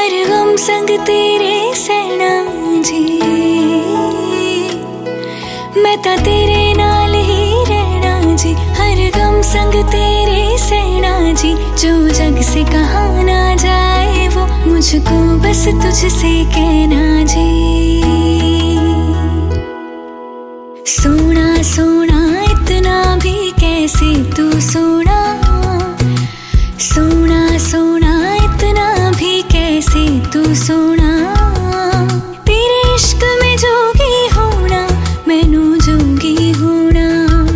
हर गम संग तेरे सहना जी, मैं ता तेरे नाल ही रहना जी। हर गम संग तेरे सहना जी, जो जग से कहा ना जाए वो मुझको बस तुझसे कहना जी। सोना सोना इतना भी कैसे तू सोना, सोना सोना इतना भी कैसे तू सोना। तेरे इश्क में जोगी होना मैनू जोगी होना।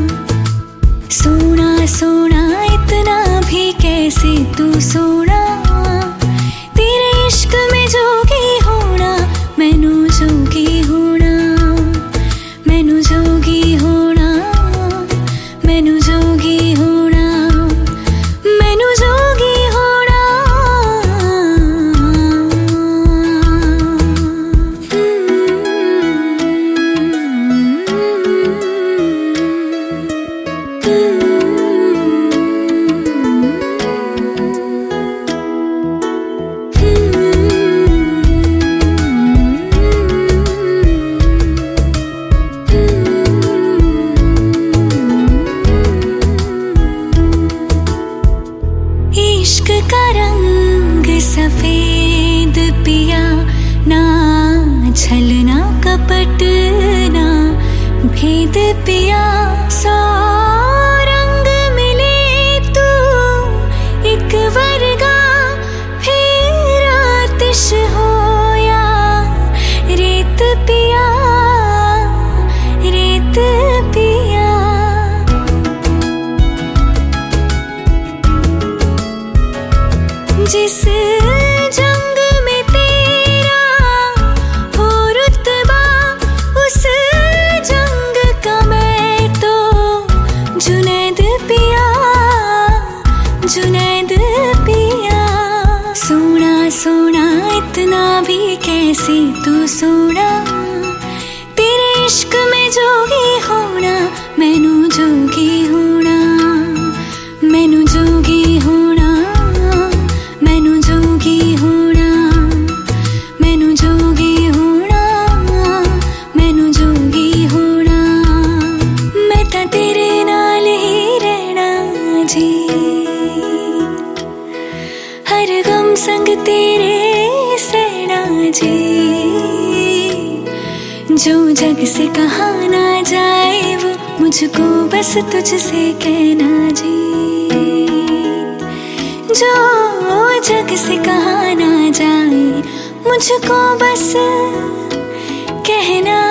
सोना सोना इतना भी कैसे तू सोना, तेरे इश्क में जोगी होना मैनू जोगी होना। मैनू जोगी होना, मैनू जोगी होना, मैनू जोगी होना। इश्क का रंग सफेद पिया, ना छलना कपट ना भेद पिया। सौ रंग मिले तू एक वर्गा, फिर आतिश हो या रेत पिया, रेत पिया। जिस जंग में तेरा हो रुतबा, उस जंग का मैं तो जुनैद पिया, जुनैद पिया। सोना सोना इतना भी कैसे तू सोना, तेरे इश्क में जोगी होना मैनू जोगी होना। मैनू जोगी होना, मैनू जोगी होना, मैनू जोगी होना, मैनू जोगी होना। मैं ता तेरे नाल ही रहना जी, हर गम संग तेरे सहना जी। जो जग से कहा ना जाए वो मुझको बस तुझसे कहना जी। जो जग से कहा ना जाए मुझको बस कहना